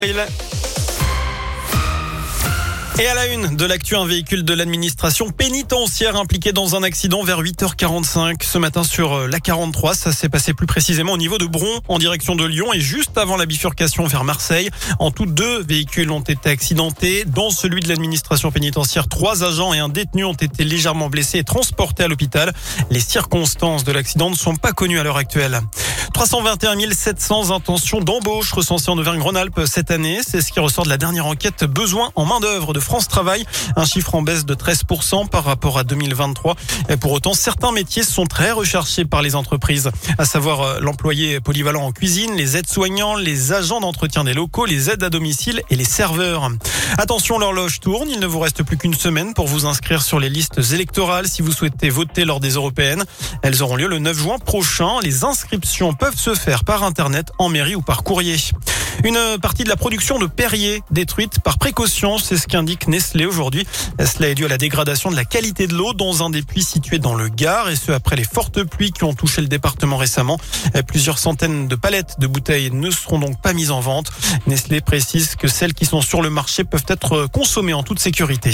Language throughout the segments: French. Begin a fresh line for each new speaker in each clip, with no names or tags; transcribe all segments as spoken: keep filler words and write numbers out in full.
Et à la une de l'actu, un véhicule de l'administration pénitentiaire impliqué dans un accident vers huit heures quarante-cinq ce matin sur la quarante-trois. Ça s'est passé plus précisément au niveau de Bron en direction de Lyon et juste avant la bifurcation vers Marseille. En tout, deux véhicules ont été accidentés. Dans celui de l'administration pénitentiaire, trois agents et un détenu ont été légèrement blessés et transportés à l'hôpital. Les circonstances de l'accident ne sont pas connues à l'heure actuelle. trois cent vingt et un mille sept cents intentions d'embauche recensées en Auvergne-Rhône-Alpes cette année. C'est ce qui ressort de la dernière enquête besoin en main-d'œuvre de France Travail. Un chiffre en baisse de treize pour cent par rapport à deux mille vingt-trois. Et pour autant, certains métiers sont très recherchés par les entreprises, à savoir l'employé polyvalent en cuisine, les aides-soignants, les agents d'entretien des locaux, les aides à domicile et les serveurs. Attention, l'horloge tourne. Il ne vous reste plus qu'une semaine pour vous inscrire sur les listes électorales si vous souhaitez voter lors des européennes. Elles auront lieu le neuf juin prochain. Les inscriptions peuvent se faire par Internet, en mairie ou par courrier. Une partie de la production de Perrier détruite par précaution, c'est ce qu'indique Nestlé aujourd'hui. Cela est dû à la dégradation de la qualité de l'eau dans un des puits situés dans le Gard, et ce après les fortes pluies qui ont touché le département récemment. Plusieurs centaines de palettes de bouteilles ne seront donc pas mises en vente. Nestlé précise que celles qui sont sur le marché peuvent être consommées en toute sécurité.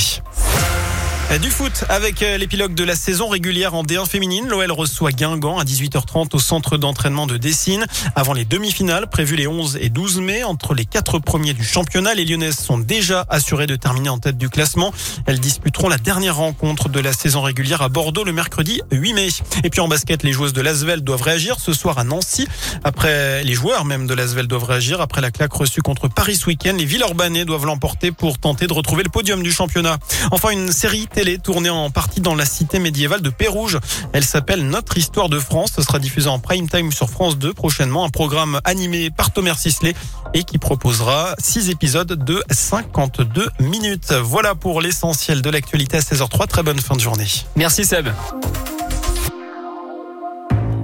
Du foot avec l'épilogue de la saison régulière en D un féminine. L'O L reçoit Guingamp à dix-huit heures trente au centre d'entraînement de Dessines. Avant les demi-finales prévues les onze et douze mai entre les quatre premiers du championnat, les Lyonnaises sont déjà assurées de terminer en tête du classement. Elles disputeront la dernière rencontre de la saison régulière à Bordeaux le mercredi huit mai. Et puis en basket, les joueuses de l'Asvel doivent réagir ce soir à Nancy. Après, les joueurs même de l'Asvel doivent réagir après la claque reçue contre Paris ce week-end. Les Villeurbanais doivent l'emporter pour tenter de retrouver le podium du championnat. Enfin, une série télé tournée en partie dans la cité médiévale de Pérouges. Elle s'appelle Notre Histoire de France. Ce sera diffusé en prime time sur France deux prochainement. Un programme animé par Thomas Sisley et qui proposera six épisodes de cinquante-deux minutes. Voilà pour l'essentiel de l'actualité à seize heures zéro trois. Très bonne fin de journée.
Merci Seb.